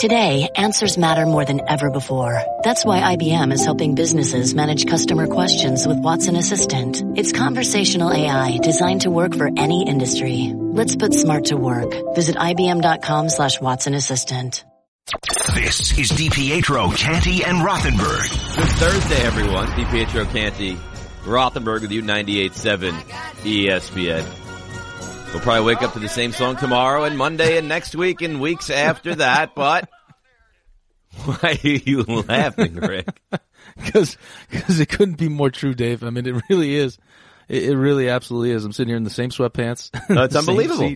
Today, answers matter more than ever before. That's why IBM is helping businesses manage customer questions with Watson Assistant. It's conversational AI designed to work for any industry. Let's put smart to work. Visit IBM.com/Watson Assistant. This is DiPietro, Canty, and Rothenberg. Good Thursday, everyone. DiPietro, Canty, Rothenberg with you, 98.7 ESPN. We'll probably wake up to the same song tomorrow and Monday and next week and weeks after that, but why are you laughing, Rick? Because it couldn't be more true, Dave. I mean, it really is. It really absolutely is. I'm sitting here in the same sweatpants. It's unbelievable.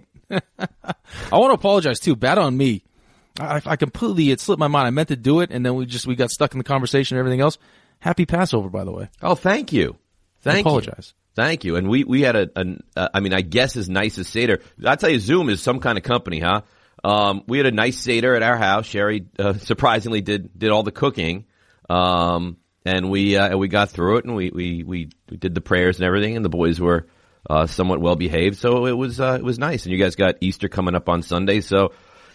I want to apologize, too. Bad on me. I completely, it slipped my mind. I meant to do it, and then we got stuck in the conversation and everything else. Happy Passover, by the way. Oh, thank you. I apologize. Thank you. And we had I guess as nice as Seder. I'll tell you, Zoom is some kind of company, huh? We had a nice Seder at our house. Sherry, surprisingly did all the cooking. And we got through it and we did the prayers and everything, and the boys were, somewhat well behaved. So it was nice. And you guys got Easter coming up on Sunday. So,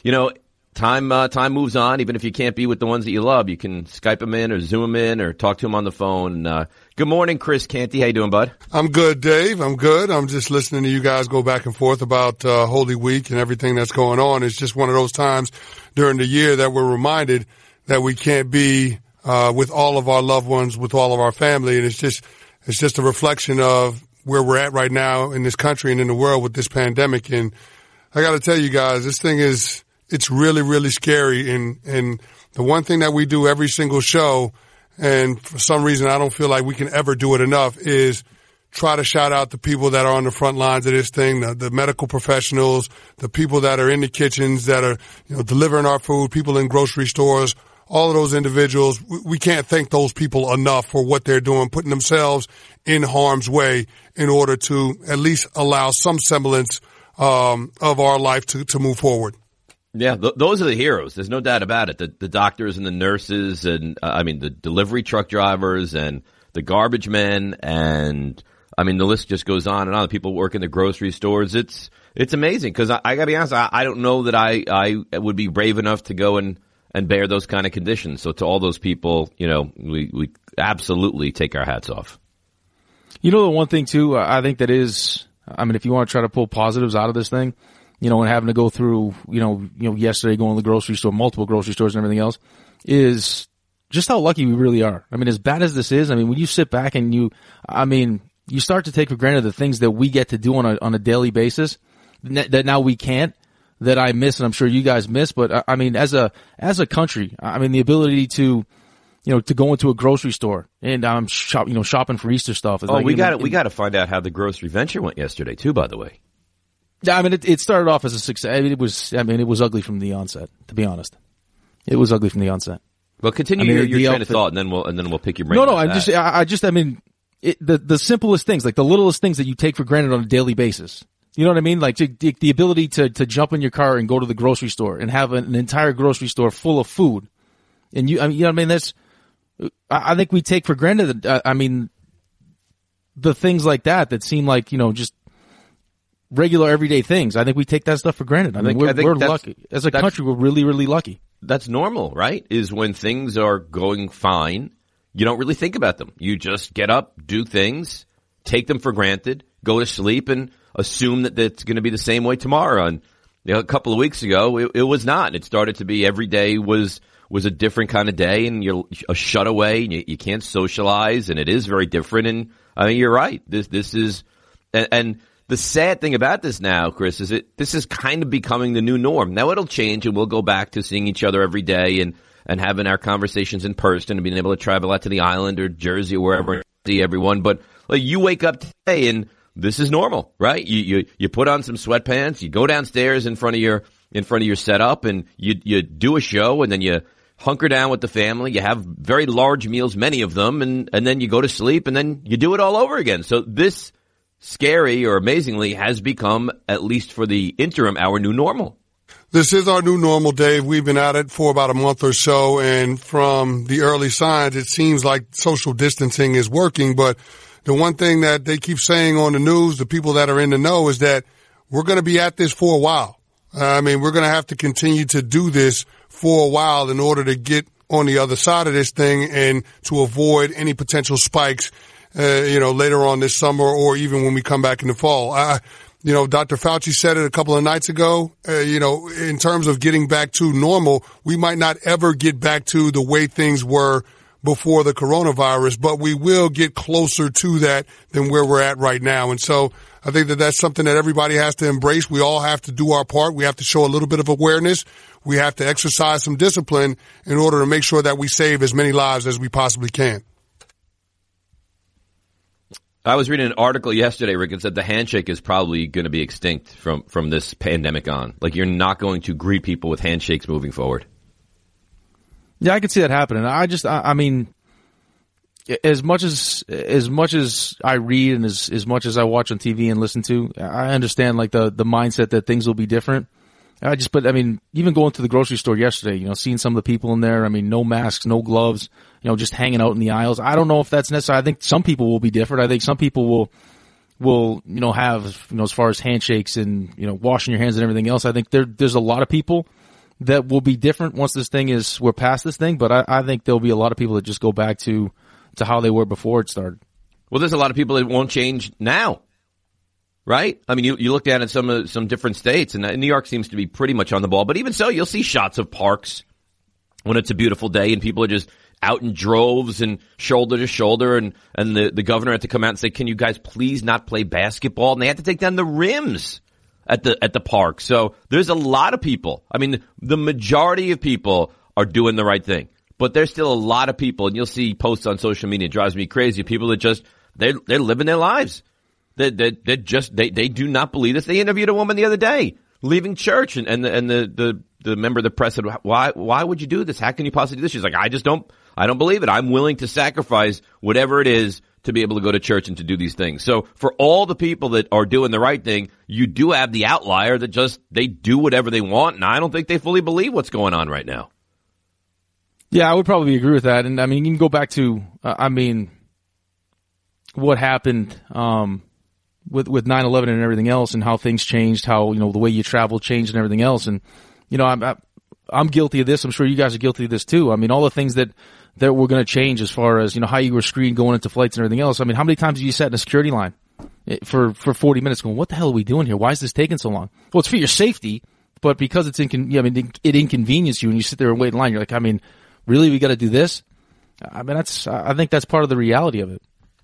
time moves on. Even if you can't be with the ones that you love, you can Skype them in or Zoom them in or talk to them on the phone. Good morning, Chris Canty. How you doing, bud? I'm good, Dave. I'm good. I'm just listening to you guys go back and forth about Holy Week and everything that's going on. It's just one of those times during the year that we're reminded that we can't be with all of our loved ones, with all of our family. And it's just a reflection of where we're at right now in this country and in the world with this pandemic. And I got to tell you guys, this thing it's really, really scary. And the one thing that we do every single show, and for some reason I don't feel like we can ever do it enough, is try to shout out the people that are on the front lines of this thing, the medical professionals, the people that are in the kitchens that are, delivering our food, people in grocery stores, all of those individuals. We can't thank those people enough for what they're doing, putting themselves in harm's way in order to at least allow some semblance of our life to move forward. Yeah, those are the heroes. There's no doubt about it. The doctors and the nurses and, the delivery truck drivers and the garbage men and, the list just goes on and on. The people who work in the grocery stores. It's amazing because I gotta be honest, I don't know that I would be brave enough to go and bear those kind of conditions. So to all those people, we absolutely take our hats off. The one thing too, I think that is, if you want to try to pull positives out of this thing, and having to go through, yesterday going to the grocery store, multiple grocery stores and everything else, is just how lucky we really are. As bad as this is, when you sit back and you start to take for granted the things that we get to do on a daily basis that now we can't, that I miss and I'm sure you guys miss. But as a country, the ability to go into a grocery store and shopping for Easter stuff. We got to find out how the grocery venture went yesterday too, by the way. Yeah, it started off as a success. It was ugly from the onset, to be honest. It was ugly from the onset. Well, continue your train of thought, and then we'll pick your brain. No, the simplest things, like the littlest things that you take for granted on a daily basis. You know what I mean? Like the ability to jump in your car and go to the grocery store and have an entire grocery store full of food. And that's, I think we take for granted that, the things like that seem like, just regular everyday things. I think we take that stuff for granted. We're lucky. As a country, we're really, really lucky. That's normal, right? Is when things are going fine, you don't really think about them. You just get up, do things, take them for granted, go to sleep, and assume that it's going to be the same way tomorrow. And a couple of weeks ago, it was not. It started to be every day was a different kind of day, and you're a shut away, and you can't socialize, and it is very different. And you're right. This is and the sad thing about this now, Chris, is this is kind of becoming the new norm. Now it'll change and we'll go back to seeing each other every day and having our conversations in person and being able to travel out to the island or Jersey or wherever and see everyone. But you wake up today and this is normal, right? You put on some sweatpants, you go downstairs in front of your setup and you do a show and then you hunker down with the family. You have very large meals, many of them, and then you go to sleep and then you do it all over again. So this scary or amazingly has become, at least for the interim, our new normal. This is our new normal, Dave. We've been at it for about a month or so, and from the early signs, it seems like social distancing is working. But the one thing that they keep saying on the news, the people that are in the know, is that we're going to be at this for a while. We're going to have to continue to do this for a while in order to get on the other side of this thing and to avoid any potential spikes, later on this summer or even when we come back in the fall. Dr. Fauci said it a couple of nights ago, in terms of getting back to normal, we might not ever get back to the way things were before the coronavirus, but we will get closer to that than where we're at right now. And so I think that that's something that everybody has to embrace. We all have to do our part. We have to show a little bit of awareness. We have to exercise some discipline in order to make sure that we save as many lives as we possibly can. I was reading an article yesterday, Rick, that said the handshake is probably going to be extinct from this pandemic on. Like, you're not going to greet people with handshakes moving forward. Yeah, I could see that happening. I mean, as much as I read and as much as I watch on TV and listen to, I understand like the mindset that things will be different. Even going to the grocery store yesterday, seeing some of the people in there, no masks, no gloves, just hanging out in the aisles. I don't know if that's necessary. I think some people will be different. I think some people will have, as far as handshakes and, washing your hands and everything else. I think there's a lot of people that will be different once we're past this thing, but I think there'll be a lot of people that just go back to how they were before it started. Well, there's a lot of people that won't change now, right? I mean, you look at it in some different states, and New York seems to be pretty much on the ball, but even so, you'll see shots of parks when it's a beautiful day and people are just out in droves and shoulder to shoulder, and the governor had to come out and say, can you guys please not play basketball? And they had to take down the rims at the park. So there's a lot of people. I mean, the majority of people are doing the right thing, but there's still a lot of people, and you'll see posts on social media. It drives me crazy. People that just, they're living their lives. They do not believe this. They interviewed a woman the other day leaving church, and the member of the press said, why would you do this? How can you possibly do this? She's like, I don't believe it. I'm willing to sacrifice whatever it is to be able to go to church and to do these things. So for all the people that are doing the right thing, you do have the outlier that just, they do whatever they want, and I don't think they fully believe what's going on right now. Yeah, I would probably agree with that. And I mean, you can go back to, what happened, with 9/11 and everything else, and how things changed, how, the way you travel changed and everything else. And, I'm guilty of this. I'm sure you guys are guilty of this too. I mean, all the things that were going to change as far as, how you were screened going into flights and everything else. I mean, how many times have you sat in a security line for 40 minutes going, what the hell are we doing here? Why is this taking so long? Well, it's for your safety, but because it inconveniences you and you sit there and wait in line, you're like, really, we got to do this? I think that's part of the reality of it.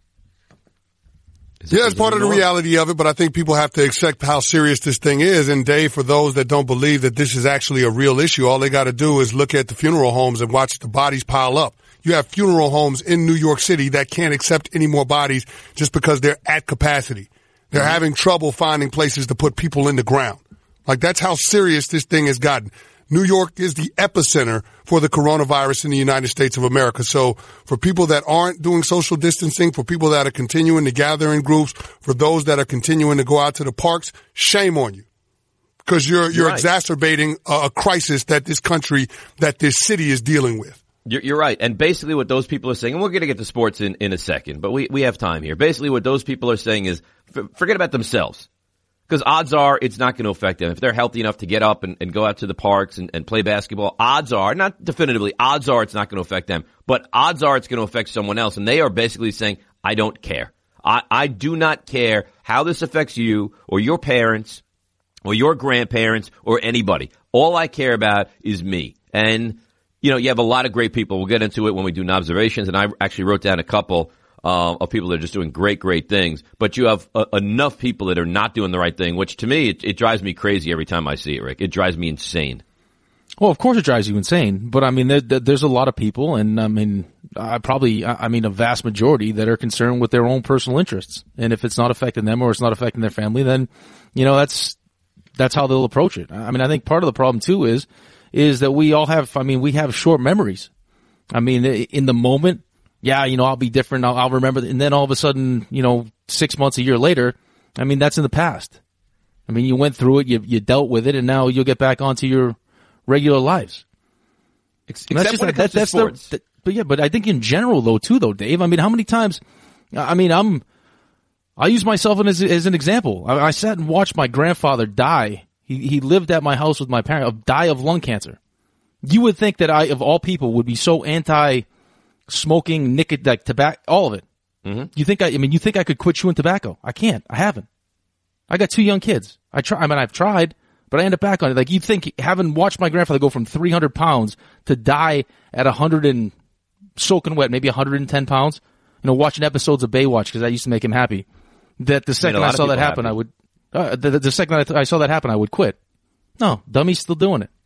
Yeah, it's part of the reality of it, but I think people have to accept how serious this thing is. And Dave, for those that don't believe that this is actually a real issue, all they got to do is look at the funeral homes and watch the bodies pile up. You have funeral homes in New York City that can't accept any more bodies just because they're at capacity. They're having trouble finding places to put people in the ground. Like, that's how serious this thing has gotten. New York is the epicenter for the coronavirus in the United States of America. So for people that aren't doing social distancing, for people that are continuing to gather in groups, for those that are continuing to go out to the parks, shame on you. Because you're right. Exacerbating a crisis that this country, that this city is dealing with. You're right. And basically what those people are saying, and we're going to get to sports in a second, but we have time here. Basically what those people are saying is forget about themselves. Because odds are it's not going to affect them. If they're healthy enough to get up and go out to the parks and play basketball, odds are, not definitively, odds are it's not going to affect them. But odds are it's going to affect someone else. And they are basically saying, I don't care. I do not care how this affects you or your parents or your grandparents or anybody. All I care about is me. And, you have a lot of great people. We'll get into it when we do observations. And I actually wrote down a couple of people that are just doing great, great things. But you have enough people that are not doing the right thing, which to me, it drives me crazy every time I see it, Rick. It drives me insane. Well, of course it drives you insane. But, there's a lot of people, and, a vast majority that are concerned with their own personal interests. And if it's not affecting them or it's not affecting their family, then, that's how they'll approach it. I think part of the problem, too, is that we all have, we have short memories. In the moment, yeah, I'll be different. I'll remember. And then all of a sudden, 6 months, a year later, that's in the past. You went through it, you dealt with it, and now you'll get back onto your regular lives. Except when it comes to sports. But I think in general, though, Dave, how many times, I use myself as an example. I sat and watched my grandfather die. He lived at my house with my parents, die of lung cancer. You would think that I, of all people, would be so anti-smoking, nicotine, like tobacco, all of it. Mm-hmm. You think I could quit chewing tobacco? I can't. I haven't. I got 2 young kids. I've tried, but I end up back on it. Like, you'd think, having watched my grandfather go from 300 pounds to die at 100 and soaking wet, maybe 110 pounds, watching episodes of Baywatch, because that used to make him happy, that the second I saw that happen, I would, the second I saw that happen, I would quit. No, dummy's still doing it.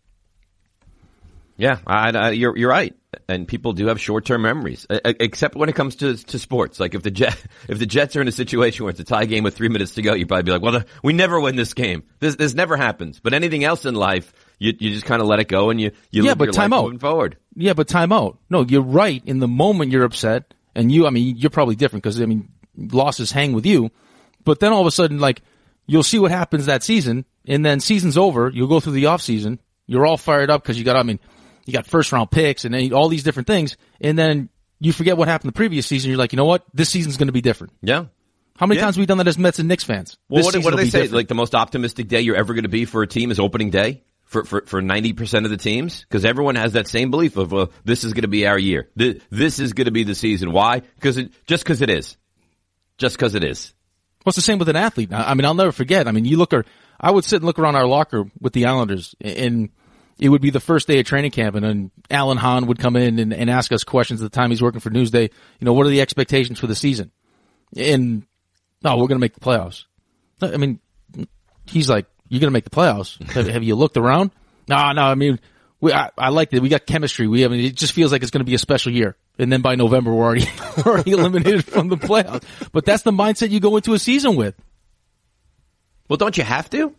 Yeah, you're right. And people do have short-term memories, except when it comes to sports. Like if the Jets are in a situation where it's a tie game with 3 minutes to go, you'd probably be like, well, we never win this game. This never happens. But anything else in life, you just kind of let it go and you live your life moving forward. Yeah, but time out. No, you're right. In the moment you're upset, and you're probably different because, losses hang with you. But then all of a sudden, like, you'll see what happens that season, and then season's over, you'll go through the off season, you're all fired up because you got first round picks and then all these different things, and then you forget what happened the previous season. You're like, you know what? This season's going to be different. Yeah. How many times have we done that as Mets and Knicks fans? Well, what do they say? Different. Like the most optimistic day you're ever going to be for a team is opening day for 90% of the temes, because everyone has that same belief of this is going to be our year. This is going to be the season. Why? Just because it is. Well, it's the same with an athlete. I'll never forget. I would sit and look around our locker with the Islanders, and it would be the first day of training camp, and then Alan Hahn would come in and ask us questions at the time he's working for Newsday. What are the expectations for the season? And, we're going to make the playoffs. He's like, you're going to make the playoffs? Have you looked around? No, I like it. We got chemistry. It just feels like it's going to be a special year. And then by November, we're already eliminated from the playoffs. But that's the mindset you go into a season with. Well, don't you have to?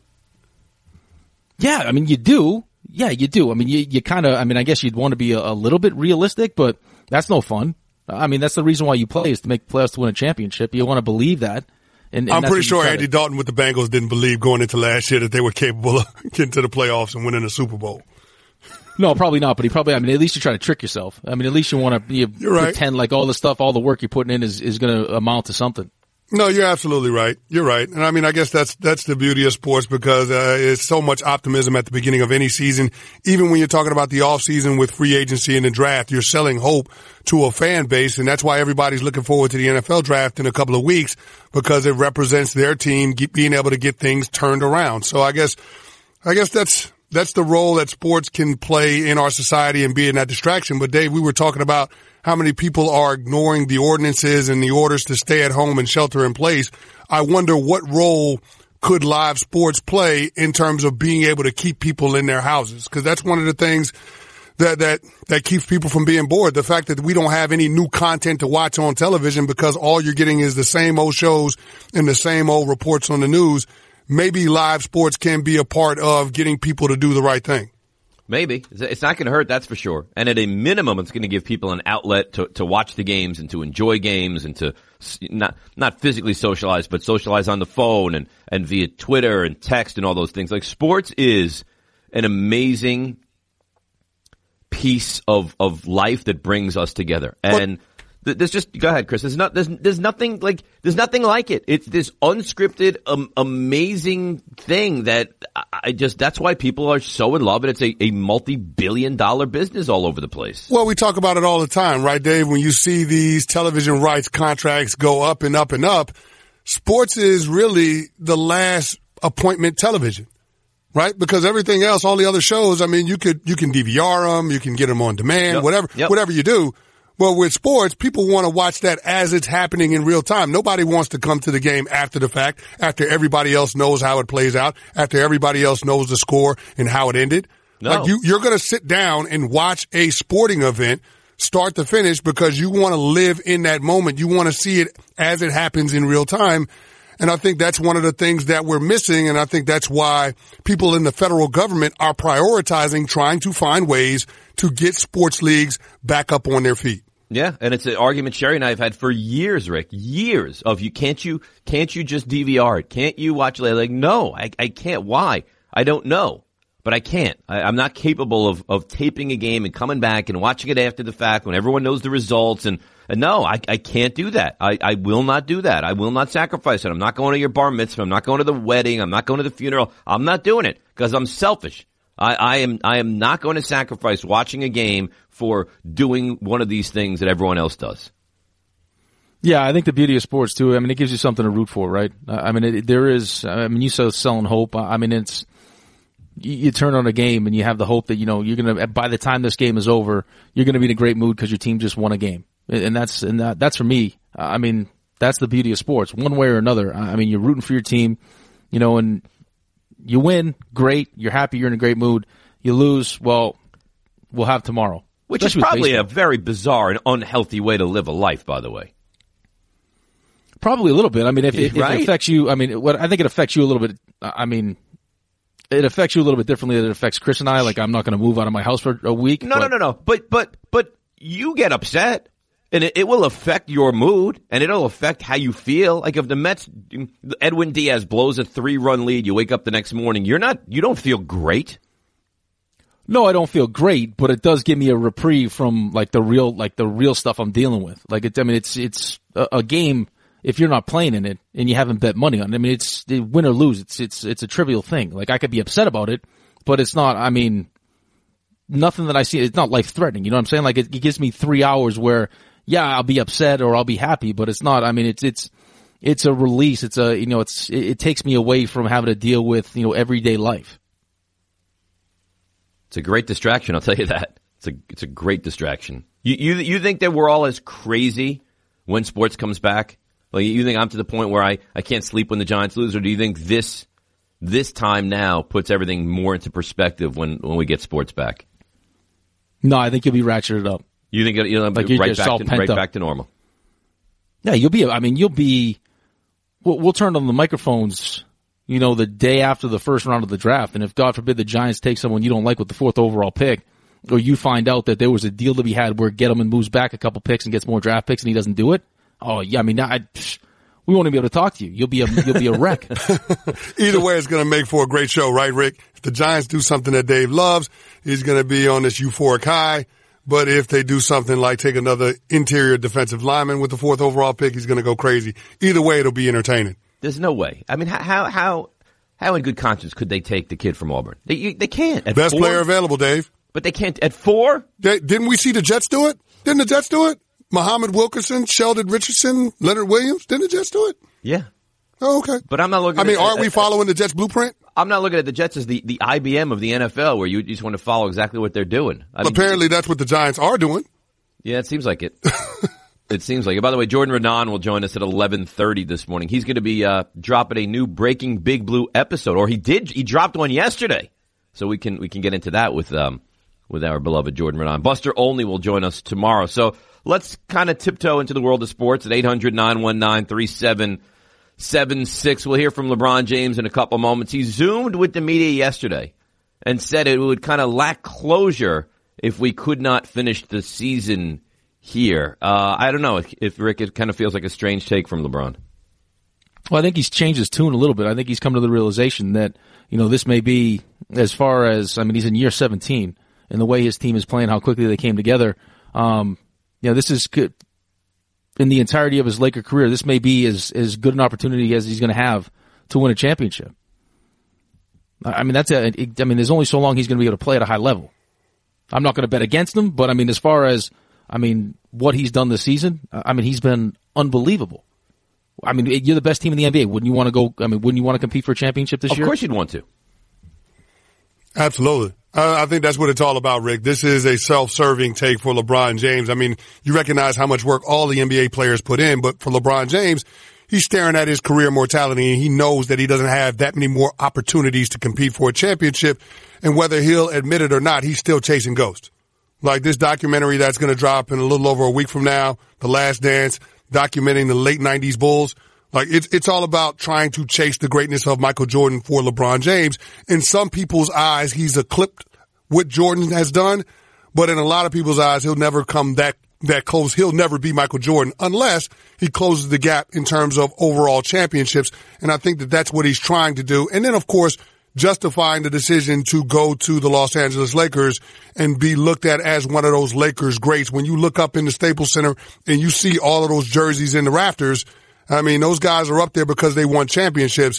Yeah, you do. Yeah, you do. You kind of, I guess you'd want to be a little bit realistic, but that's no fun. That's the reason why you play, is to make playoffs to win a championship. You want to believe that. And I'm pretty sure Andy Dalton with the Bengals didn't believe going into last year that they were capable of getting to the playoffs and winning a Super Bowl. No, probably not, but he probably, at least you try to trick yourself. At least you want to pretend like all the work you're putting in is going to amount to something. No, you're absolutely right. You're right. And I guess that's the beauty of sports, because it's so much optimism at the beginning of any season. Even when you're talking about the off season with free agency and the draft, you're selling hope to a fan base. And that's why everybody's looking forward to the NFL draft in a couple of weeks, because it represents their team being able to get things turned around. So I guess that's the role that sports can play in our society and being that distraction. But Dave, we were talking about how many people are ignoring the ordinances and the orders to stay at home and shelter in place. I wonder what role could live sports play in terms of being able to keep people in their houses? Because that's one of the things that keeps people from being bored. The fact that we don't have any new content to watch on television because all you're getting is the same old shows and the same old reports on the news. Maybe live sports can be a part of getting people to do the right thing. Maybe. It's not going to hurt, that's for sure. And at a minimum, it's going to give people an outlet to watch the games and to enjoy games and to not physically socialize, but socialize on the phone and via Twitter and text and all those things. Like, sports is an amazing piece of life that brings us together. And there's just, go ahead, Chris. There's nothing like it. It's this unscripted, amazing thing that that's why people are so in love, and it's a multi-billion-dollar business all over the place. Well, we talk about it all the time, right, Dave? When you see these television rights contracts go up and up and up, sports is really the last appointment television, right? Because everything else, all the other shows, you can DVR them, you can get them on demand, whatever you do. Well, with sports, people want to watch that as it's happening in real time. Nobody wants to come to the game after the fact, after everybody else knows how it plays out, after everybody else knows the score and how it ended. No. Like you're going to sit down and watch a sporting event start to finish because you want to live in that moment. You want to see it as it happens in real time. And I think that's one of the things that we're missing. And I think that's why people in the federal government are prioritizing trying to find ways to get sports leagues back up on their feet. Yeah, and it's an argument Sherry and I have had for years, Rick. Years of can't you just DVR it? Can't you watch it? Like, no, I can't. Why? I don't know. But I can't. I'm not capable of taping a game and coming back and watching it after the fact when everyone knows the results. And no, I can't do that. I will not do that. I will not sacrifice it. I'm not going to your bar mitzvah. I'm not going to the wedding. I'm not going to the funeral. I'm not doing it because I'm selfish. I am not going to sacrifice watching a game for doing one of these things that everyone else does. Yeah, I think the beauty of sports too. I mean, it gives you something to root for, right? I mean, you said selling hope. I mean, you turn on a game and you have the hope that, you're going to, by the time this game is over, you're going to be in a great mood because your team just won a game. And that's for me. I mean, that's the beauty of sports, one way or another. I mean, you're rooting for your team, and you win, great. You're happy, you're in a great mood. You lose, well, we'll have tomorrow. Which is probably a very bizarre and unhealthy way to live a life, by the way. Probably a little bit. I mean, if it affects you, I mean, I think it affects you a little bit. I mean, it affects you a little bit differently than it affects Chris and I. Like, I'm not going to move out of my house for a week. No. But you get upset, and it will affect your mood, and it'll affect how you feel. Like, if the Mets, Edwin Diaz blows a 3-run lead, you wake up the next morning, you don't feel great. No, I don't feel great, but it does give me a reprieve from the real stuff I'm dealing with. Like, it's a game. If you're not playing in it and you haven't bet money on it, I mean, it's win or lose. It's a trivial thing. Like, I could be upset about it, but it's not, I mean, nothing that I see, it's not life threatening. You know what I'm saying? Like, it gives me 3 hours where, yeah, I'll be upset or I'll be happy, but it's not, I mean, it's a release. It takes me away from having to deal with, everyday life. It's a great distraction. I'll tell you that. It's a great distraction. You think that we're all as crazy when sports comes back? Like, you think I'm to the point where I can't sleep when the Giants lose, or do you think this time now puts everything more into perspective when we get sports back? No, I think you'll be ratcheted up. You think you'll be right back to normal? Yeah, we'll turn on the microphones, the day after the first round of the draft, and if God forbid the Giants take someone you don't like with the 4th overall pick, or you find out that there was a deal to be had where Gettleman moves back a couple picks and gets more draft picks and he doesn't do it. Oh yeah, I mean, we won't even be able to talk to you. You'll be a wreck. Either way, it's going to make for a great show, right, Rick? If the Giants do something that Dave loves, he's going to be on this euphoric high. But if they do something like take another interior defensive lineman with the 4th overall pick, he's going to go crazy. Either way, it'll be entertaining. There's no way. I mean, how in good conscience could they take the kid from Auburn? They can't. At Best 4? Player available, Dave. But they can't at 4? Didn't we see the Jets do it? Didn't the Jets do it? Muhammad Wilkerson, Sheldon Richardson, Leonard Williams. Didn't the Jets do it? Yeah. Oh, okay. But I'm not looking. I mean, aren't we following the Jets blueprint? I'm not looking at the Jets as the IBM of the NFL, where you just want to follow exactly what they're doing. Apparently, that's what the Giants are doing. Yeah, it seems like it. It seems like it. By the way, Jordan Renan will join us at 11:30 this morning. He's going to be dropping a new Breaking Big Blue episode, or he dropped one yesterday, so we can get into that with our beloved Jordan Renan. Buster Olney will join us tomorrow. So let's kind of tiptoe into the world of sports at 800-919-3776. We'll hear from LeBron James in a couple moments. He Zoomed with the media yesterday and said it would kind of lack closure if we could not finish the season here. I don't know if Rick, it kind of feels like a strange take from LeBron. Well, I think he's changed his tune a little bit. I think he's come to the realization that, this may be, as far as, I mean, he's in year 17, and the way his team is playing, how quickly they came together. This is good. In the entirety of his Laker career, this may be as good an opportunity as he's going to have to win a championship. I mean, there's only so long he's going to be able to play at a high level. I'm not going to bet against him, but as far as, what he's done this season, he's been unbelievable. You're the best team in the NBA. Wouldn't you want to go, wouldn't you want to compete for a championship this year? Of course you'd want to. Absolutely. I think that's what it's all about, Rick. This is a self-serving take for LeBron James. I mean, you recognize how much work all the NBA players put in, but for LeBron James, he's staring at his career mortality, and he knows that he doesn't have that many more opportunities to compete for a championship. And whether he'll admit it or not, he's still chasing ghosts. Like this documentary that's going to drop in a little over a week from now, The Last Dance, documenting the late 90s Bulls. Like it's all about trying to chase the greatness of Michael Jordan for LeBron James. In some people's eyes, he's eclipsed what Jordan has done, but in a lot of people's eyes, he'll never come that close. He'll never be Michael Jordan unless he closes the gap in terms of overall championships. And I think that that's what he's trying to do. And then, of course, justifying the decision to go to the Los Angeles Lakers and be looked at as one of those Lakers greats. When you look up in the Staples Center and you see all of those jerseys in the rafters, those guys are up there because they won championships.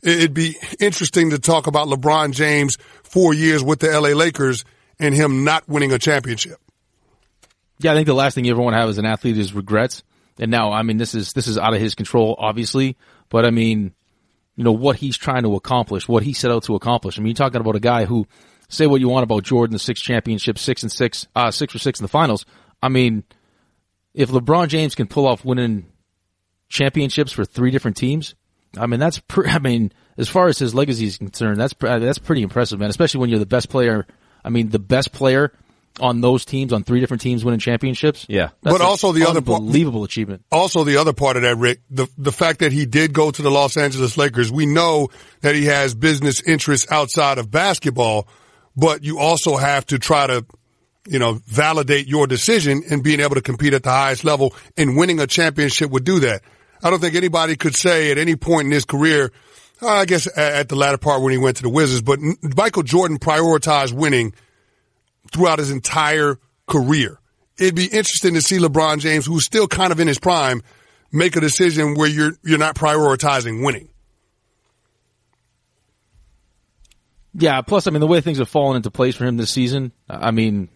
it'd be interesting to talk about LeBron James 4 years with the LA Lakers and him not winning a championship. Yeah, I think the last thing you ever want to have as an athlete is regrets. And now, I mean, this is out of his control, obviously. But I mean, you know, what he's trying to accomplish, what he set out to accomplish. I mean, you're talking about a guy who, say what you want about Jordan, the 6 championships, 6 for 6 in the finals. I mean, if LeBron James can pull off winning championships for 3 different teams, I mean, as far as his legacy is concerned, that's pretty impressive, man. Especially when you're the best player. I mean, the best player on those teams, on 3 different teams winning championships. Yeah. But also the other unbelievable achievement. Also the other part of that, Rick, the fact that he did go to the Los Angeles Lakers, we know that he has business interests outside of basketball, but you also have to try to, you know, validate your decision, and being able to compete at the highest level, and winning a championship would do that. I don't think anybody could say at any point in his career, I guess at the latter part when he went to the Wizards, but Michael Jordan prioritized winning throughout his entire career. It'd be interesting to see LeBron James, who's still kind of in his prime, make a decision where you're not prioritizing winning. Yeah, plus, I mean, the way things have fallen into place for him this season, I mean,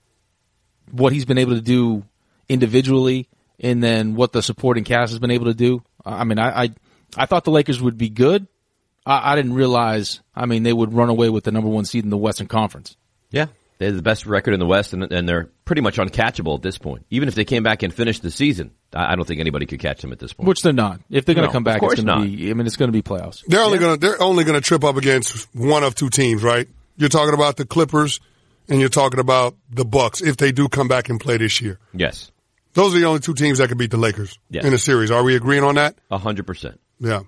what he's been able to do individually, and then what the supporting cast has been able to do. I mean, I thought the Lakers would be good. I didn't realize, I mean, they would run away with the number 1 seed in the Western Conference. Yeah. They have the best record in the West, and they're pretty much uncatchable at this point. Even if they came back and finished the season, I don't think anybody could catch them at this point. Which they're not. If they're going to come back, it's going to be. I mean, it's going to be playoffs. They're only going to trip up against one of 2 teams, right? You're talking about the Clippers, and you're talking about the Bucks if they do come back and play this year. Yes, those are the only 2 teams that could beat the Lakers in a series. Are we agreeing on that? 100%. Yeah.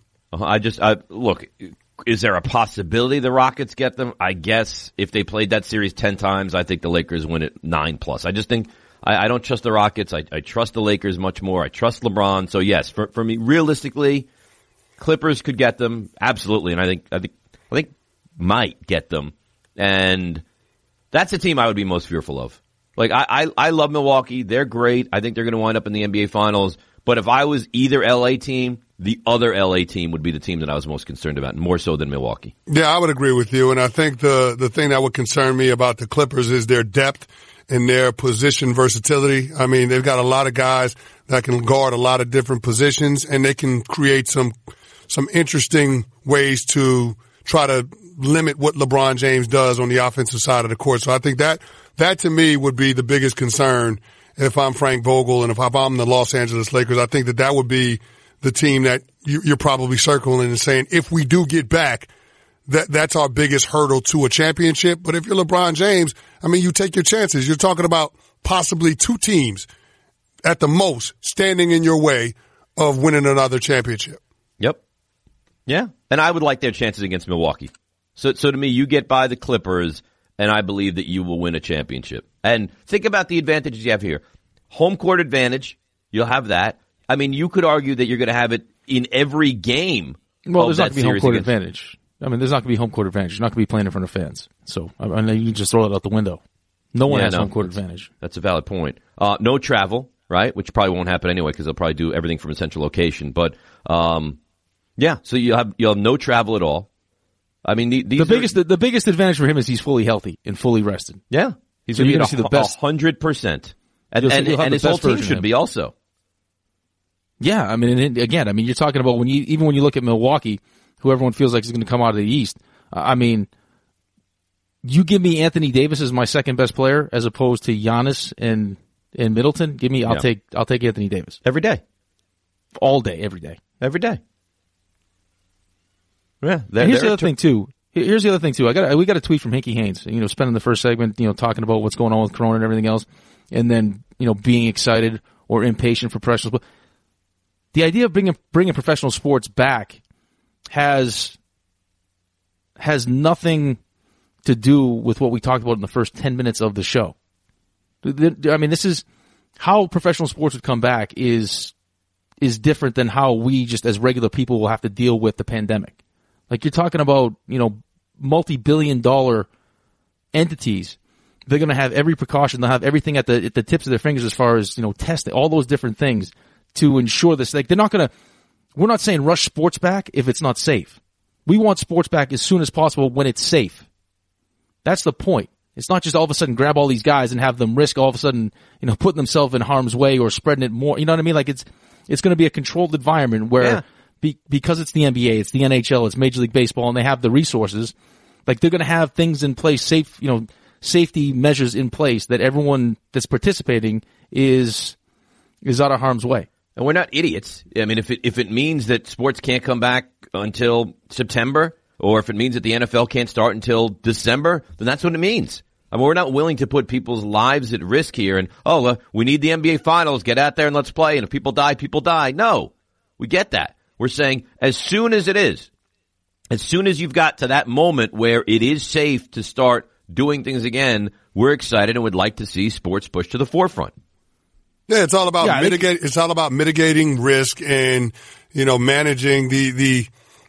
Look. Is there a possibility the Rockets get them? I guess if they played that series 10 times, I think the Lakers win it 9+. I just think I don't trust the Rockets. I trust the Lakers much more. I trust LeBron. So yes, for me, realistically, Clippers could get them absolutely, and I think might get them, and that's the team I would be most fearful of. Like I love Milwaukee. They're great. I think they're going to wind up in the NBA Finals. But if I was either LA team, the other LA team would be the team that I was most concerned about, more so than Milwaukee. Yeah, I would agree with you. And I think the thing that would concern me about the Clippers is their depth and their position versatility. I mean, they've got a lot of guys that can guard a lot of different positions, and they can create some interesting ways to try to limit what LeBron James does on the offensive side of the court. So I think that to me would be the biggest concern if I'm Frank Vogel and if I'm the Los Angeles Lakers. I think that would be the team that you're probably circling and saying, if we do get back, that's our biggest hurdle to a championship. But if you're LeBron James, I mean, you take your chances. You're talking about possibly 2 teams at the most standing in your way of winning another championship. Yep. Yeah. And I would like their chances against Milwaukee. So to me, you get by the Clippers, and I believe that you will win a championship. And think about the advantages you have here. Home court advantage, you'll have that. I mean, you could argue that you're going to have it in every game. Well, there's not going to be home court advantage. I mean, there's not going to be home court advantage. You're not going to be playing in front of fans. So, I mean, you can just throw it out the window. No one has home court advantage. That's a valid point. No travel, right? Which probably won't happen anyway because they'll probably do everything from a central location. But, yeah, so you'll have no travel at all. I mean, the biggest advantage for him is he's fully healthy and fully rested. Yeah. He's going to see the best. 100%. And his whole team should be also. Yeah, I mean, again, you're talking about when you look at Milwaukee, who everyone feels like is going to come out of the East. I mean, you give me Anthony Davis as my second best player as opposed to Giannis and Middleton. I'll take Anthony Davis every day, all day, every day, every day. Yeah. Here's the other thing too. We got a tweet from Hinkie Haynes. Spending the first segment, talking about what's going on with Corona and everything else, and then being excited or impatient for professional. The idea of bringing professional sports back has nothing to do with what we talked about in the first 10 minutes of the show. I mean, this is how professional sports would come back is different than how we just as regular people will have to deal with the pandemic. Like you're talking about, multi-billion-dollar entities. They're going to have every precaution. They'll have everything at the tips of their fingers as far as, testing, all those different things to ensure this. Like we're not saying rush sports back if it's not safe. We want sports back as soon as possible when it's safe. That's the point. It's not just all of a sudden grab all these guys and have them risk all of a sudden, putting themselves in harm's way or spreading it more. You know what I mean? Like it's going to be a controlled environment where because it's the NBA, it's the NHL, it's Major League Baseball, and they have the resources, like they're going to have things in place, safety measures in place that everyone that's participating is out of harm's way. And we're not idiots. I mean, if it means that sports can't come back until September, or if it means that the NFL can't start until December, then that's what it means. I mean, we're not willing to put people's lives at risk here and, we need the NBA Finals, get out there and let's play, and if people die, people die. No, we get that. We're saying as soon as you've got to that moment where it is safe to start doing things again, we're excited and would like to see sports pushed to the forefront. Yeah, it's all about it's all about mitigating risk and, managing the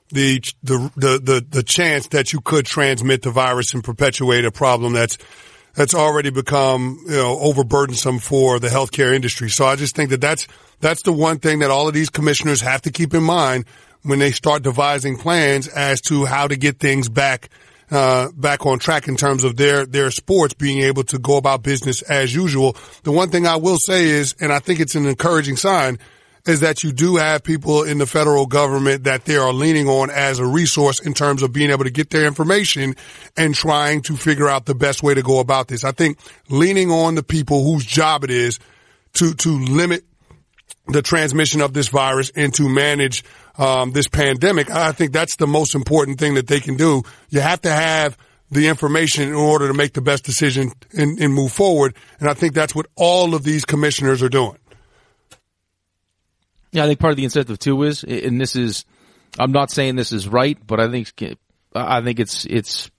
chance that you could transmit the virus and perpetuate a problem that's already become, overburdensome for the healthcare industry. So I just think that's the one thing that all of these commissioners have to keep in mind when they start devising plans as to how to get things back on track in terms of their sports being able to go about business as usual. The one thing I will say is, and I think it's an encouraging sign, is that you do have people in the federal government that they are leaning on as a resource in terms of being able to get their information and trying to figure out the best way to go about this. I think leaning on the people whose job it is to limit the transmission of this virus and to manage this pandemic, I think that's the most important thing that they can do. You have to have the information in order to make the best decision and move forward. And I think that's what all of these commissioners are doing. Yeah, I think part of the incentive too is, and this is, I'm not saying this is right, but I think it's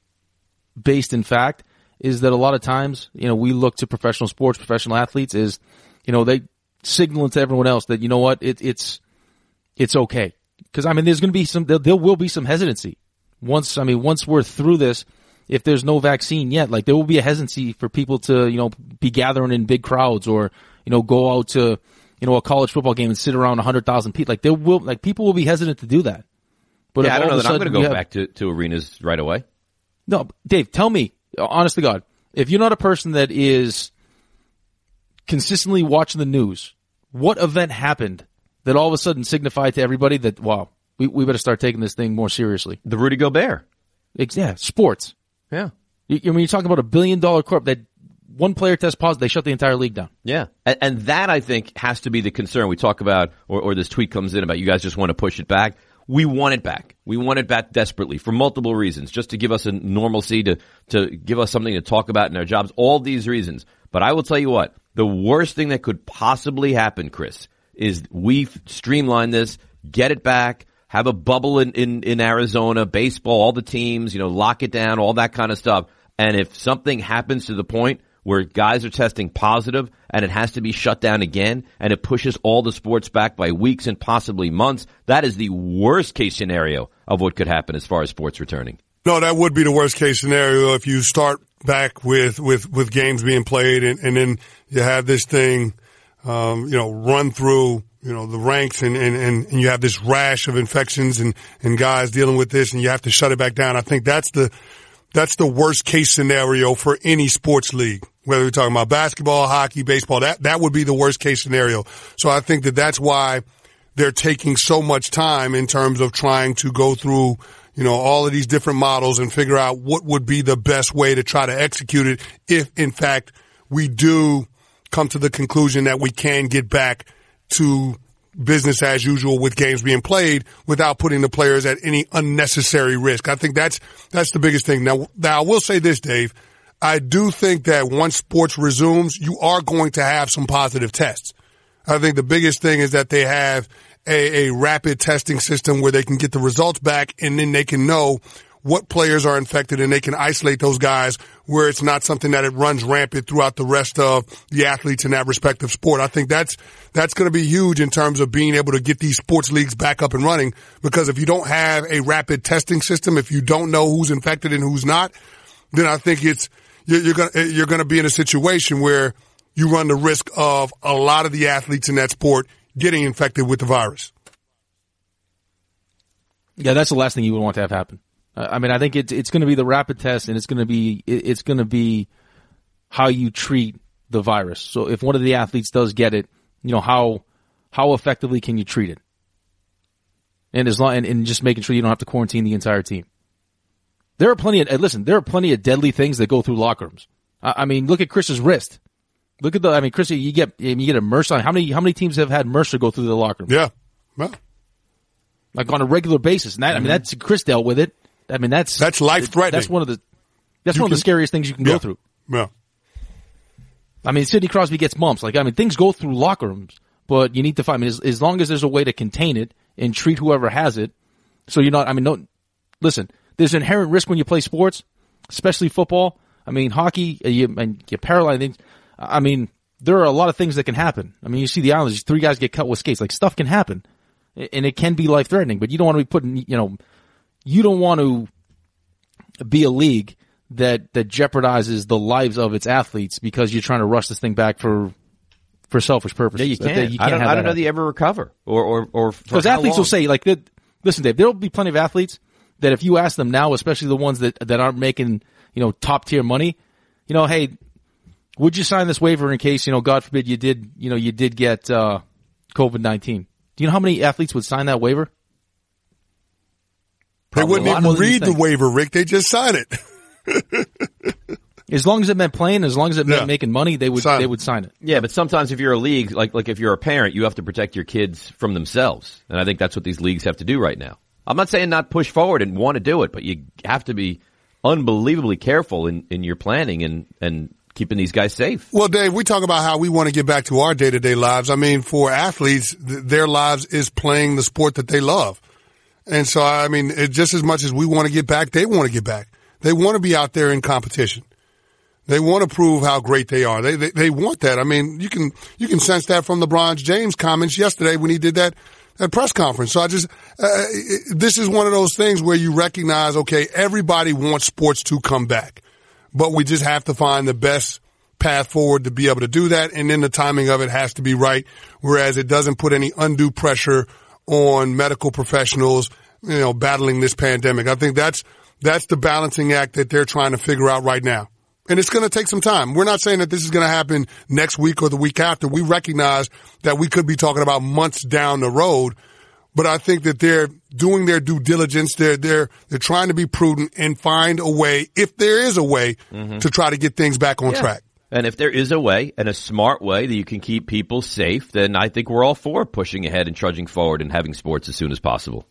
based in fact, is that a lot of times, we look to professional sports, professional athletes is, they signaling to everyone else that, it's okay. Cause there's going to be there will be some hesitancy. Once we're through this, if there's no vaccine yet, like there will be a hesitancy for people to, be gathering in big crowds or, go out to, a college football game and sit around 100,000 people. Like people will be hesitant to do that. But I don't know that I'm going to go back to arenas right away. No, Dave, tell me, honest to God, if you're not a person that is consistently watching the news, what event happened that all of a sudden signified to everybody that, wow, we better start taking this thing more seriously? The Rudy Gobert. Yeah, sports. Yeah. You're talking about $1 billion corp that one player tests positive, they shut the entire league down. Yeah. And that, I think, has to be the concern. We talk about, or this tweet comes in about you guys just want to push it back. We want it back. We want it back desperately for multiple reasons, just to give us a normalcy, to give us something to talk about in our jobs, all these reasons. But I will tell you what, the worst thing that could possibly happen, Chris, is we streamline this, get it back, have a bubble in Arizona, baseball, all the teams, lock it down, all that kind of stuff. And if something happens to the point where guys are testing positive and it has to be shut down again and it pushes all the sports back by weeks and possibly months, that is the worst case scenario of what could happen as far as sports returning. No, that would be the worst case scenario if you start back with games being played and then you have this thing, run through, the ranks and you have this rash of infections and guys dealing with this and you have to shut it back down. I think that's the worst case scenario for any sports league, whether we're talking about basketball, hockey, baseball, that would be the worst case scenario. So I think that's why they're taking so much time in terms of trying to go through, all of these different models and figure out what would be the best way to try to execute it if, in fact, we do come to the conclusion that we can get back to business as usual with games being played without putting the players at any unnecessary risk. I think that's the biggest thing. Now I will say this, Dave. I do think that once sports resumes, you are going to have some positive tests. I think the biggest thing is that they have a rapid testing system where they can get the results back and then they can know what players are infected and they can isolate those guys where it's not something that it runs rampant throughout the rest of the athletes in that respective sport. I think that's going to be huge in terms of being able to get these sports leagues back up and running, because if you don't have a rapid testing system, if you don't know who's infected and who's not, then I think you're going to be in a situation where you run the risk of a lot of the athletes in that sport getting infected with the virus. Yeah, that's the last thing you would want to have happen. I mean, I think it's going to be the rapid test, and it's going to be how you treat the virus. So if one of the athletes does get it, how effectively can you treat it? And and just making sure you don't have to quarantine the entire team. There are plenty of deadly things that go through locker rooms. I mean, look at Chris's wrist. Chris, you get a MRSA. How many teams have had MRSA go through the locker room? Yeah. Well, like on a regular basis. And I mean, that's Chris dealt with it. I mean, that's life threatening. That's one of the scariest things you can go through. Yeah. I mean, Sidney Crosby gets mumps. Things go through locker rooms, but you need to find, as long as there's a way to contain it and treat whoever has it. So you're not, listen, there's inherent risk when you play sports, especially football. I mean, hockey, you paralyze things. I mean, there are a lot of things that can happen. I mean, you see the Islanders, 3 guys get cut with skates. Stuff can happen. And it can be life-threatening, but you don't want to be putting, you don't want to be a league that jeopardizes the lives of its athletes because you're trying to rush this thing back for selfish purposes. Yeah, you can't. I don't know that you ever recover or because athletes will say, listen, Dave, there will be plenty of athletes that if you ask them now, especially the ones that aren't making, top tier money, hey, would you sign this waiver in case, God forbid you did get, COVID-19? Do you know how many athletes would sign that waiver? They wouldn't even read the waiver, Rick. They just sign it. As long as it meant playing, as long as it meant making money, they would sign it. Yeah, but sometimes if you're a league, like if you're a parent, you have to protect your kids from themselves. And I think that's what these leagues have to do right now. I'm not saying not push forward and want to do it, but you have to be unbelievably careful in your planning and keeping these guys safe. Well, Dave, we talk about how we want to get back to our day-to-day lives. I mean, for athletes, their lives is playing the sport that they love. And so, I mean, just as much as we want to get back, they want to get back. They want to be out there in competition. They want to prove how great they are. They want that. I mean, you can sense that from LeBron James' comments yesterday when he did that press conference. So this is one of those things where you recognize, okay, everybody wants sports to come back, but we just have to find the best path forward to be able to do that. And then the timing of it has to be right, whereas it doesn't put any undue pressure on medical professionals, battling this pandemic. I think that's the balancing act that they're trying to figure out right now. And it's going to take some time. We're not saying that this is going to happen next week or the week after. We recognize that we could be talking about months down the road, but I think that they're doing their due diligence. They're trying to be prudent and find a way, if there is a way, to try to get things back on track. And if there is a way, and a smart way, that you can keep people safe, then I think we're all for pushing ahead and trudging forward and having sports as soon as possible.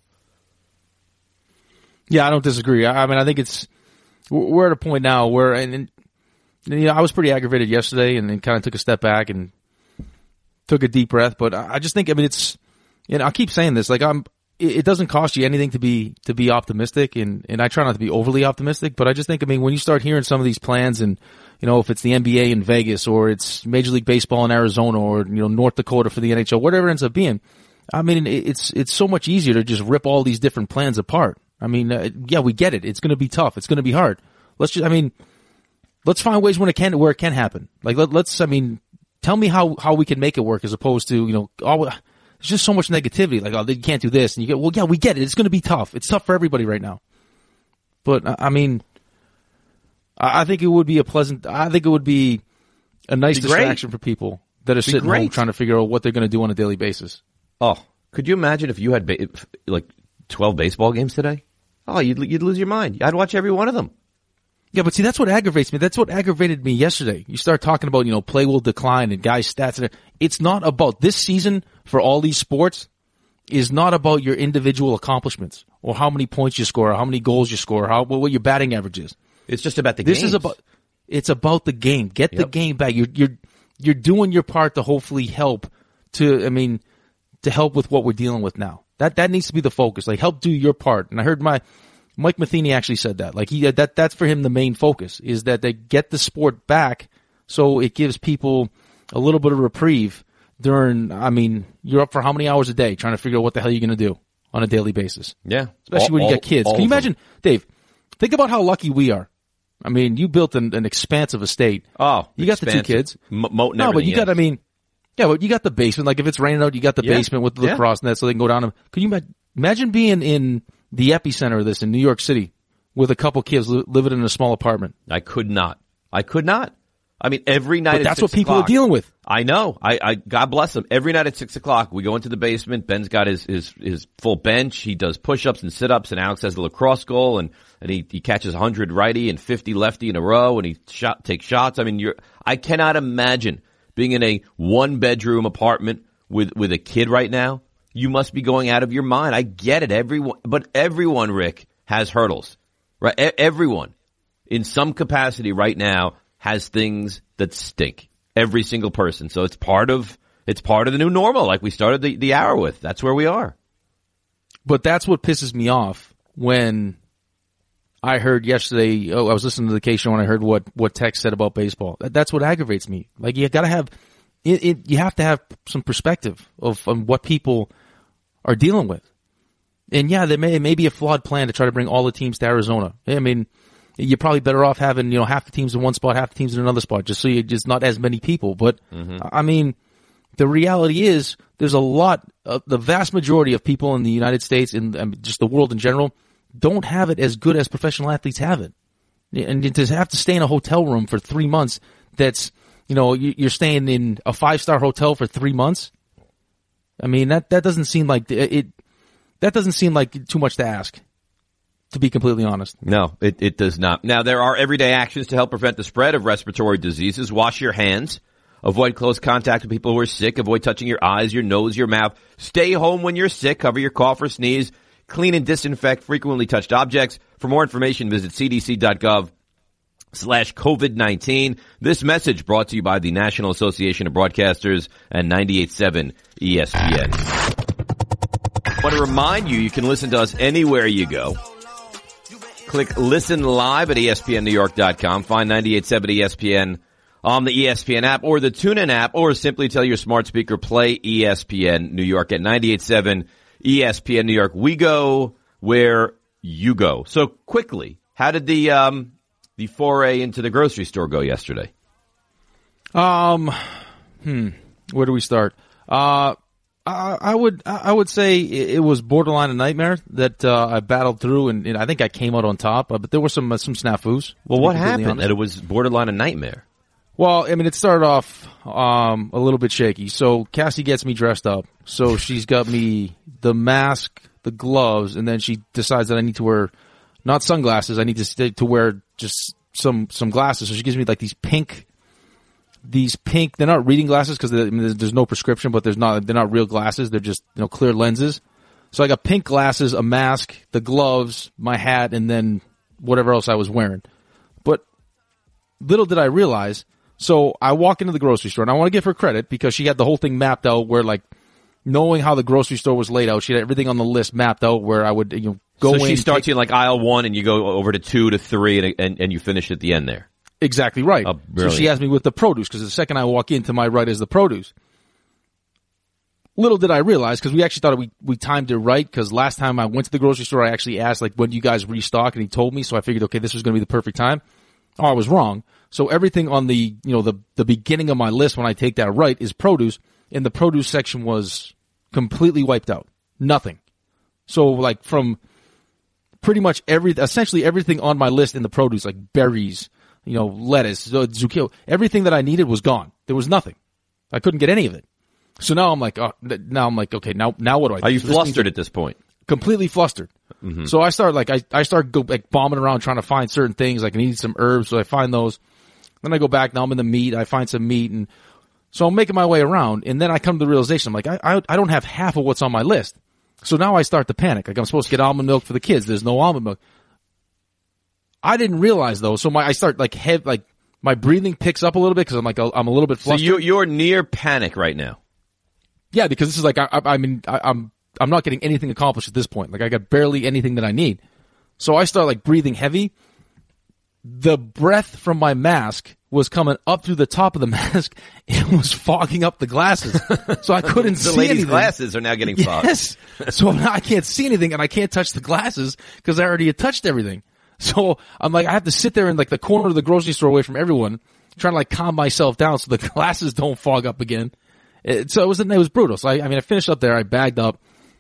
Yeah, I don't disagree. I mean, I think we're at a point now where, and I was pretty aggravated yesterday and then kind of took a step back and took a deep breath. But I just think, I mean, I keep saying this, it doesn't cost you anything to be optimistic, and I try not to be overly optimistic, but I just think, I mean, when you start hearing some of these plans, and if it's the NBA in Vegas, or it's Major League Baseball in Arizona, or North Dakota for the NHL, whatever it ends up being, I mean, it's so much easier to just rip all these different plans apart. I mean, yeah, we get it. It's going to be tough. It's going to be hard. Let's find ways where it can happen. Tell me how we can make it work, as opposed to, there's just so much negativity. You can't do this. And you get, well, yeah, we get it. It's going to be tough. It's tough for everybody right now. But, I mean, I think it would be a nice distraction for people that are sitting home trying to figure out what they're going to do on a daily basis. Oh, could you imagine if you had 12 baseball games today? Oh, you'd lose your mind. I'd watch every one of them. Yeah, but see, that's what aggravates me. That's what aggravated me yesterday. You start talking about, play will decline and guys' stats. It's not about this season for all these sports is not about your individual accomplishments or how many points you score or how many goals you score or what your batting average is. It's just about the game. It's about the game. Get the game back. You're doing your part to hopefully help to help with what we're dealing with now. That needs to be the focus. Help do your part. And I heard Mike Matheny actually said that. That's for him the main focus, is that they get the sport back so it gives people a little bit of reprieve during, you're up for how many hours a day trying to figure out what the hell you're going to do on a daily basis. Yeah. Especially when you got kids. Can you imagine, Dave, think about how lucky we are. I mean, you built an expansive estate. Oh, you got the 2 kids. Moat and no, but you got, but you got the basement. If it's raining out, you got the basement with the lacrosse net so they can go down. Could you imagine being in the epicenter of this in New York City with a couple kids living in a small apartment. I could not. I mean, every night but that's what people are dealing with. I know. I God bless them. Every night at 6 o'clock, we go into the basement. Ben's got his full bench. He does push-ups and sit-ups, and Alex has the lacrosse goal, and he catches 100 righty and 50 lefty in a row, and he takes shots. I mean, I cannot imagine being in a one-bedroom apartment with a kid right now. You must be going out of your mind. I get it. Everyone, Rick, has hurdles, right? Everyone in some capacity right now has things that stink. Every single person. So it's part of the new normal, like we started the hour with. That's where we are. But that's what pisses me off when I heard yesterday, I was listening to the K show and I heard what Tex said about baseball. That's what aggravates me. Like, you gotta have, you have to have some perspective of what people are dealing with. And yeah, it may be a flawed plan to try to bring all the teams to Arizona. I mean, you're probably better off having, half the teams in one spot, half the teams in another spot, just so you just not as many people. But, I mean, the reality is there's a lot, the vast majority of people in the United States and just the world in general don't have it as good as professional athletes have it. And to have to stay in a hotel room for 3 months, that's, you're staying in a 5-star hotel for 3 months. I mean, that doesn't seem like that doesn't seem like too much to ask, to be completely honest. No, it does not. Now, there are everyday actions to help prevent the spread of respiratory diseases. Wash your hands. Avoid close contact with people who are sick. Avoid touching your eyes, your nose, your mouth. Stay home when you're sick. Cover your cough or sneeze. Clean and disinfect frequently touched objects. For more information, visit cdc.gov/COVID-19. This message brought to you by the National Association of Broadcasters and 98.7 ESPN. I want to remind you can listen to us anywhere you go. Click Listen Live at ESPNNewYork.com. Find 98.7 ESPN on the ESPN app or the TuneIn app, or simply tell your smart speaker, play ESPN New York at 98.7 ESPN New York. We go where you go. So quickly, how did the foray into the grocery store go yesterday? Where do we start? I would say it was borderline a nightmare that I battled through, and I think I came out on top. But there were some snafus. Well, what happened that it was borderline a nightmare? Well, I mean, it started off a little bit shaky. So Cassie gets me dressed up. So she's got me the mask, the gloves, and then she decides that I need to wear not sunglasses. I need to wear just some glasses. So she gives me like these pink. They're not reading glasses because there's no prescription, but they're not real glasses. They're just, clear lenses. So I got pink glasses, a mask, the gloves, my hat, and then whatever else I was wearing. But little did I realize, so I walk into the grocery store, and I want to give her credit because she had the whole thing mapped out where, like, knowing how the grocery store was laid out, she had everything on the list mapped out where I would, go in. So she starts you in like aisle 1 and you go over to 2 to 3 and you finish at the end there. Exactly right. Oh, so she asked me with the produce, because the second I walk in, to my right is the produce. Little did I realize, because we actually thought we timed it right, because last time I went to the grocery store, I actually asked, like, when do you guys restock? And he told me, so I figured, okay, this was going to be the perfect time. Oh, I was wrong. So everything on the, the beginning of my list when I take that right is produce, and the produce section was completely wiped out. Nothing. So, like, from pretty much essentially everything on my list in the produce, like berries, lettuce, zucchini, everything that I needed was gone. There was nothing. I couldn't get any of it. So now I'm like, okay, now what do I do? Are you flustered at this point? Completely flustered. Mm-hmm. So I start bombing around trying to find certain things. Like I need some herbs, so I find those. Then I go back. Now I'm in the meat. I find some meat, and so I'm making my way around. And then I come to the realization, I'm like, I don't have half of what's on my list. So now I start to panic. Like I'm supposed to get almond milk for the kids. There's no almond milk. I didn't realize though. So I start my breathing picks up a little bit because I'm a little bit flustered. So you're near panic right now. Yeah, because this is like I'm not getting anything accomplished at this point. Like I got barely anything that I need. So I start breathing heavy. The breath from my mask was coming up through the top of the mask. It was fogging up the glasses, so I couldn't see anything. The ladies' glasses are now getting fogged. Yes, so now I can't see anything, and I can't touch the glasses because I already had touched everything. So I'm like, I have to sit there in the corner of the grocery store away from everyone, trying to calm myself down so the glasses don't fog up again. So it was brutal. So I finished up there. I bagged up.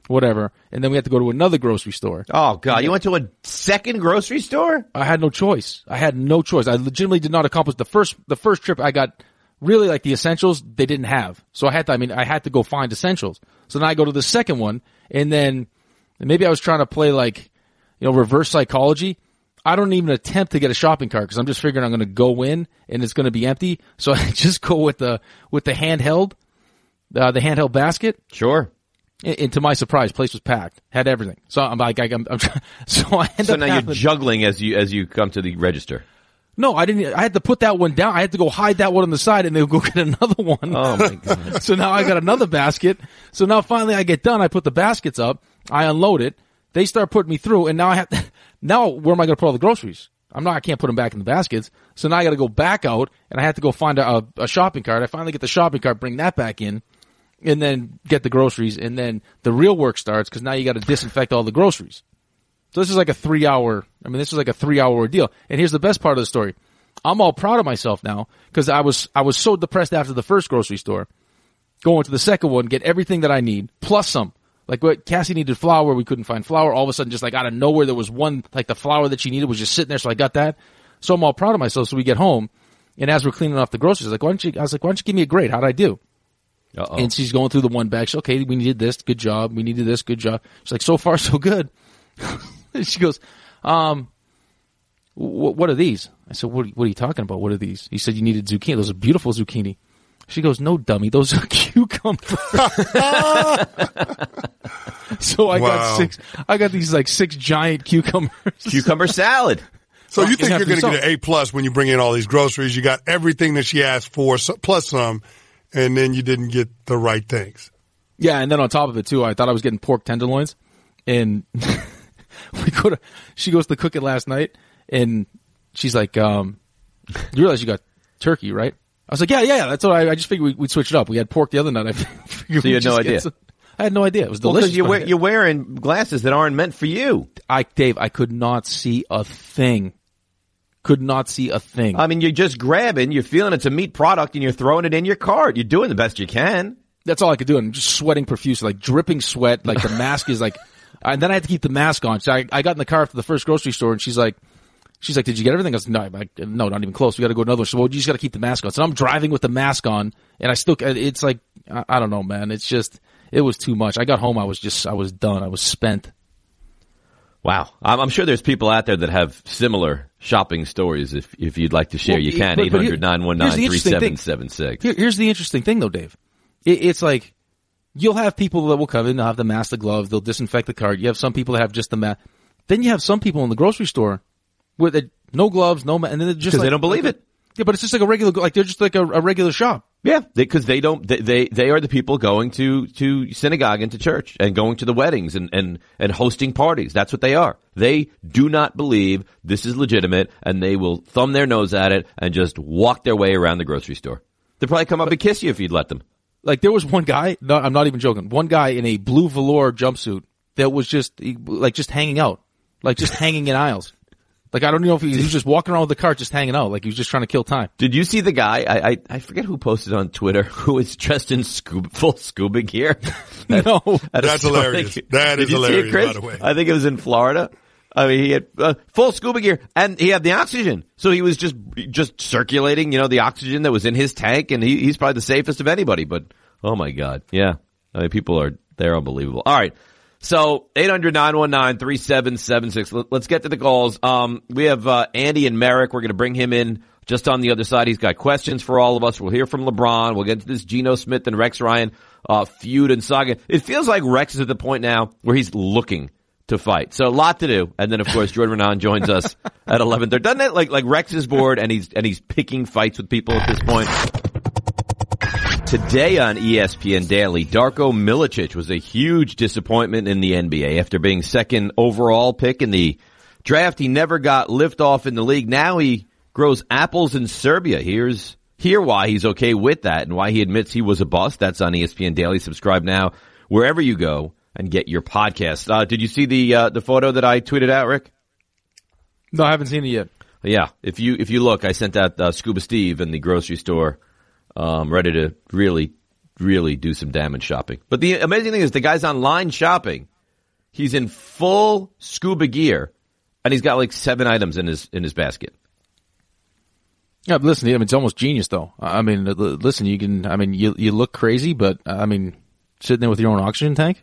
whatever. And then we had to go to another grocery store. Oh, God. You went to a second grocery store? I had no choice. I legitimately did not accomplish the first trip. I got really like the essentials they didn't have. So I had to go find essentials. So then I go to the second one, and then maybe I was trying to play like, reverse psychology. I don't even attempt to get a shopping cart because I'm just figuring I'm going to go in and it's going to be empty. So I just go with the handheld basket. Sure. And to my surprise, place was packed, had everything. So I'm like, so I end up. So now you're juggling as you come to the register. No, I didn't. I had to put that one down. I had to go hide that one on the side and then go get another one. Oh my God. So now I got another basket. So now finally I get done. I put the baskets up. I unload it. They start putting me through, and now now where am I going to put all the groceries? I can't put them back in the baskets. So now I got to go back out, and I have to go find a shopping cart. I finally get the shopping cart, bring that back in, and then get the groceries, and then the real work starts because now you got to disinfect all the groceries. So this is like a 3-hour. This was like a 3-hour ordeal. And here's the best part of the story. I'm all proud of myself now because I was so depressed after the first grocery store. Going to the second one, get everything that I need plus some. Like what Cassie needed flour, we couldn't find flour. All of a sudden, just like out of nowhere, there was one, like the flour that she needed was just sitting there. So I got that. So I'm all proud of myself. So we get home, and as we're cleaning off the groceries, why don't you give me a grade? How'd I do? Uh-oh. And she's going through the one bag. She's okay. We needed this. Good job. We needed this. Good job. She's like, so far so good. She goes, what are these? I said, what are you talking about? What are these? He said, you needed zucchini. Those are beautiful zucchini. She goes, no, dummy. Those are cucumbers. So I got these like 6 giant cucumbers. Cucumber salad. So you think you're going to get an A+ when you bring in all these groceries? You got everything that she asked for plus some, and then you didn't get the right things. Yeah, and then on top of it too, I thought I was getting pork tenderloins, and she goes to cook it last night, and she's like, you realize you got turkey, right? I was like, yeah. That's what I just figured we'd switch it up. We had pork the other night. So you had no idea? I had no idea. It was delicious. Because you're wearing glasses that aren't meant for you. Dave, I could not see a thing. Could not see a thing. You're just grabbing, you're feeling it's a meat product, and you're throwing it in your cart. You're doing the best you can. That's all I could do. I'm just sweating profusely, like dripping sweat. Like the mask is like, and then I had to keep the mask on. So I got in the car after the first grocery store, and she's like, did you get everything? I was like, no, not even close. We got to go to another one. So, well, you just got to keep the mask on. So I'm driving with the mask on, and it's like, I don't know, man. It's just, it was too much. I got home, I was done. I was spent. Wow. I'm sure there's people out there that have similar shopping stories. If you'd like to share, you can. 800-919-3776. Here's the interesting thing, though, Dave. It's like, you'll have people that will come in, they'll have the mask, the gloves, they'll disinfect the cart. You have some people that have just the mask. Then you have some people in the grocery store with no gloves, no mask, and then they're just because they don't believe it. Yeah, but it's just like a regular, like they're just like a regular shop. Yeah, because they are the people going to synagogue and to church and going to the weddings and hosting parties. That's what they are. They do not believe this is legitimate, and they will thumb their nose at it and just walk their way around the grocery store. They'll probably come up and kiss you if you'd let them. Like there was one guy, no, I'm not even joking, one guy in a blue velour jumpsuit that was just hanging out, like just hanging in aisles. Like, I don't know if he was just walking around with the cart just hanging out, like he was just trying to kill time. Did you see the guy, I forget who posted on Twitter, who was dressed in full scuba gear? No. That's hilarious. That is hilarious, by the way. I think it was in Florida. He had full scuba gear, and he had the oxygen. So he was just circulating, the oxygen that was in his tank, and he's probably the safest of anybody. But, oh my God. Yeah. They're unbelievable. All right. So 800-919-3776. Let's get to the calls. We have Andy and Merrick. We're going to bring him in just on the other side. He's got questions for all of us. We'll hear from LeBron. We'll get to this Geno Smith and Rex Ryan feud and saga. It feels like Rex is at the point now where he's looking to fight. So a lot to do. And then of course Jordan Renan joins us at 11:30. Doesn't it like Rex is bored and he's picking fights with people at this point? Today on ESPN Daily, Darko Milicic was a huge disappointment in the NBA. After being second overall pick in the draft, he never got liftoff in the league. Now he grows apples in Serbia. Hear why he's okay with that and why he admits he was a bust. That's on ESPN Daily. Subscribe now wherever you go and get your podcast. Did you see the photo that I tweeted out, Rick? No, I haven't seen it yet. Yeah, if you look, I sent out Scuba Steve in the grocery store. Ready to really really do some damage shopping. But the amazing thing is the guy's online shopping. He's in full scuba gear, and he's got like 7 items in his basket. Yeah, but listen, I mean, it's almost genius, though. I mean, listen, you can. I mean, you look crazy, but I mean, sitting there with your own oxygen tank.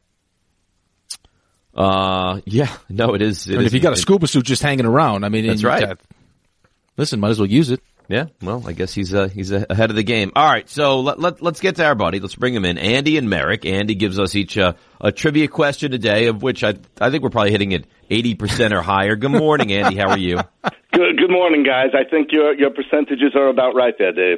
Yeah, no, it is. If you got a scuba suit just hanging around, I mean, that's right. Listen, might as well use it. Yeah, well, I guess he's ahead of the game. All right, so let's get to our buddy. Let's bring him in, Andy and Merrick. Andy gives us each a trivia question today, of which I think we're probably hitting at 80% or higher. Good morning, Andy. How are you? Good morning, guys. I think your percentages are about right there, Dave.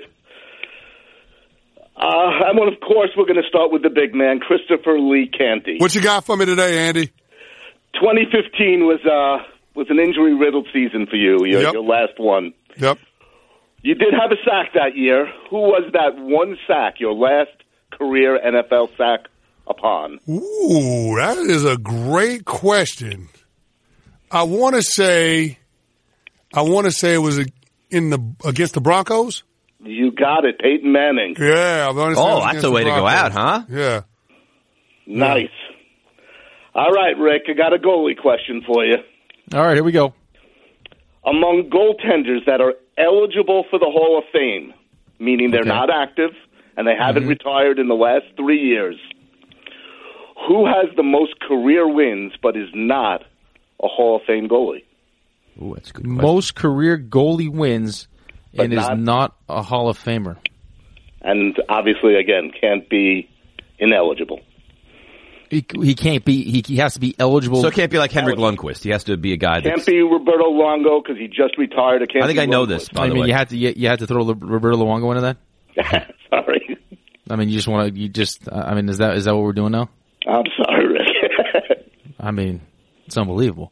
And of course, we're going to start with the big man, Christopher Lee Canty. What you got for me today, Andy? 2015 was an injury-riddled season for you, your last one. Yep. You did have a sack that year. Who was that one sack, your last career NFL sack upon? Ooh, that is a great question. I want to say it was against the Broncos. You got it, Peyton Manning. Yeah. That's the way to go out, huh? Yeah. Nice. All right, Rick, I got a goalie question for you. All right, here we go. Among goaltenders that are eligible for the Hall of Fame, meaning they're not active and they haven't retired in the last 3 years, who has the most career wins but is not a Hall of Fame goalie? Ooh, that's a good question. Most career goalie wins But and is not a Hall of Famer. And obviously, again, can't be ineligible. He can't be. He has to be eligible. So it can't be like Henrik Lundqvist. He has to be a guy that Can't be Roberto Longo because he just retired. It can't I think be I know Lundqvist. this. By I the mean, way, you had to throw Roberto Luongo into that. Sorry. I mean, you just want to. I mean, is that what we're doing now? I'm sorry, Rick. I mean, it's unbelievable.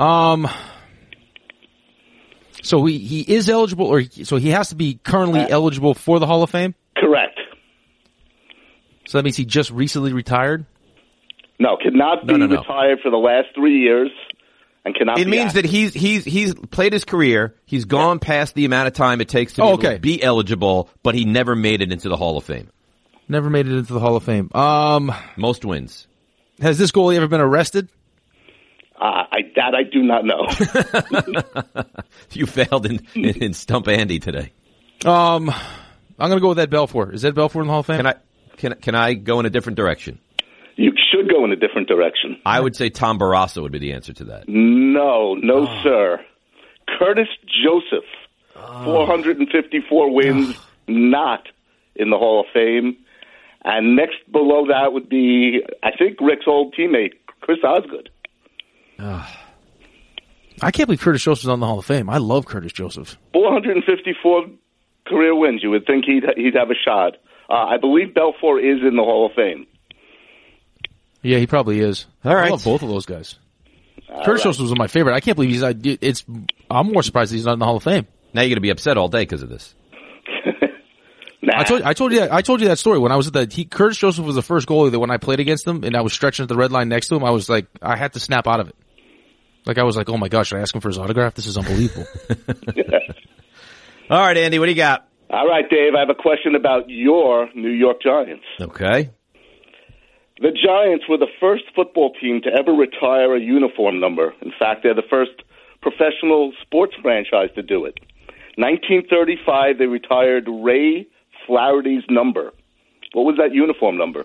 So he is eligible, so he has to be currently eligible for the Hall of Fame? Correct. So that means he just recently retired? No, cannot be retired for the last 3 years and cannot it be means active. that he's played his career. He's gone past the amount of time it takes to be eligible, but he never made it into the Hall of Fame. Never made it into the Hall of Fame. Most wins. Has this goalie ever been arrested? I do not know. You failed in Stump Andy today. I'm going to go with Ed Belfour. Is Ed Belfour in the Hall of Fame? Can I go in a different direction? You should go in a different direction. I would say Tom Barrasso would be the answer to that. No, sir. Curtis Joseph, 454 wins, not in the Hall of Fame. And next below that would be, I think, Rick's old teammate, Chris Osgood. I can't believe Curtis Joseph's on the Hall of Fame. I love Curtis Joseph. 454 career wins. You would think he'd have a shot. I believe Belfour is in the Hall of Fame. Yeah, he probably is. All right. I love both of those guys. Curtis Joseph was my favorite. I can't believe I'm more surprised he's not in the Hall of Fame. Now you're going to be upset all day because of this. Nah. I told you that story when I was at Curtis Joseph was the first goalie that when I played against him and I was stretching at the red line next to him, I was like, I had to snap out of it. Like I was like, oh my gosh, should I ask him for his autograph? This is unbelievable. All right, Andy, what do you got? All right, Dave, I have a question about your New York Giants. Okay. The Giants were the first football team to ever retire a uniform number. In fact, they're the first professional sports franchise to do it. 1935, they retired Ray Flaherty's number. What was that uniform number?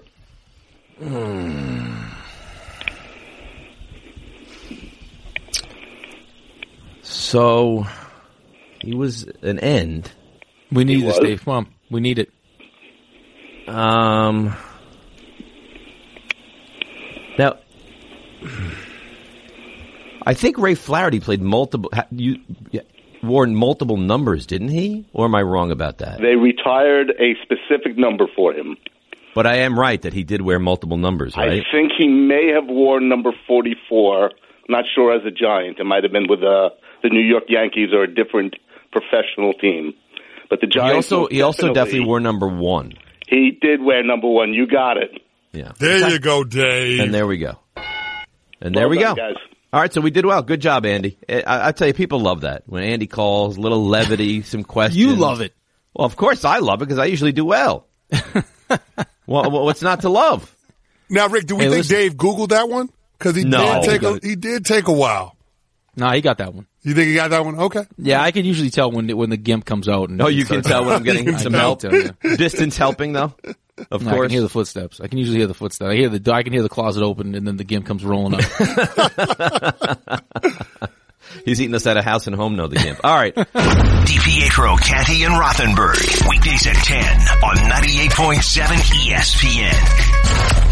So, he was an end. We need this, Dave. Come on. We need it. Now, I think Ray Flaherty played wore multiple numbers, didn't he? Or am I wrong about that? They retired a specific number for him. But I am right that he did wear multiple numbers, right? I think he may have worn number 44. I'm not sure as a Giant. It might have been with the New York Yankees or a different professional team. But the Giants he also definitely wore number 1. He did wear number 1. You got it. Yeah. There you go, Dave. And there we go. And there we go. Guys. All right, so we did well. Good job, Andy. I tell you, people love that. When Andy calls, a little levity, some questions. You love it. Well, of course I love it because I usually do well. Well, what's not to love? Now, Rick, do we think Dave Googled that one? Because he did take a while. No, he got that one. You think he got that one? Okay. Yeah, I can usually tell when the GIMP comes out. And you can tell when I'm getting some help. Distance helping, though. Of course. I can hear the footsteps. I can usually hear the footsteps. I can hear the closet open, and then the GIMP comes rolling up. He's eating us at a house and home, the GIMP. All right. DiPietro, Canty, and Rothenberg. Weekdays at 10 on 98.7 ESPN.